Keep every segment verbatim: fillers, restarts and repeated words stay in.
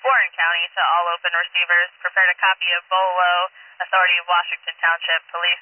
Warren County to all open receivers. Prepared a copy of Bolo, Authority of Washington Township Police.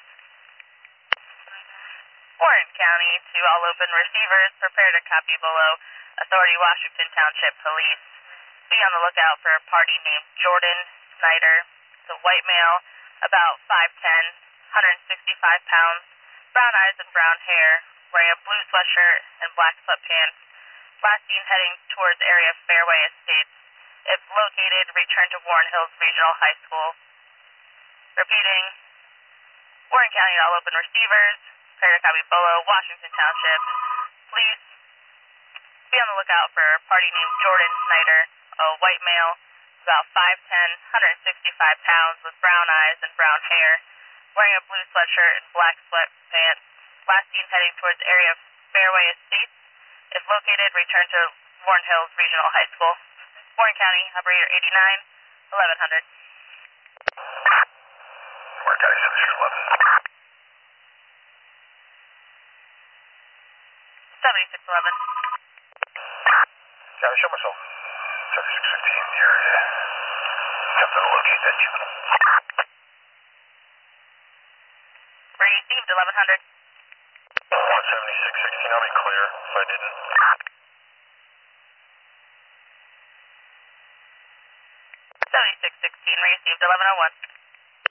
Warren County to all open receivers. Prepared a copy of Bolo, Authority of Washington Township Police. Be on the lookout for a party named Jordan Snyder. It's a white male, about five ten, one hundred sixty-five pounds, brown eyes and brown hair, wearing a blue sweatshirt and black sweatpants. Last seen heading towards area of Fairway Estates. If located, return to Warren Hills Regional High School. Repeating, Warren County to all open receivers. Prepare to copy Bolo, Washington Township. Police, be on the lookout for a party named Jordan Snyder, a white male, about five ten, one hundred sixty-five pounds, with brown eyes and brown hair, wearing a blue sweatshirt and black sweatpants. Last seen heading towards area of Fairway Estates. If located, return to Warren Hills Regional High School. Warren County, operator eighty-nine, eleven hundred. Warren County, seventy-six eleven. seventy-six eleven. County, show myself. seventy-six fifteen, the area. Attempt to locate that juvenile. Received, eleven hundred. one seventy-six sixteen, I'll be clear if I didn't. seventy-six sixteen, received, eleven oh one.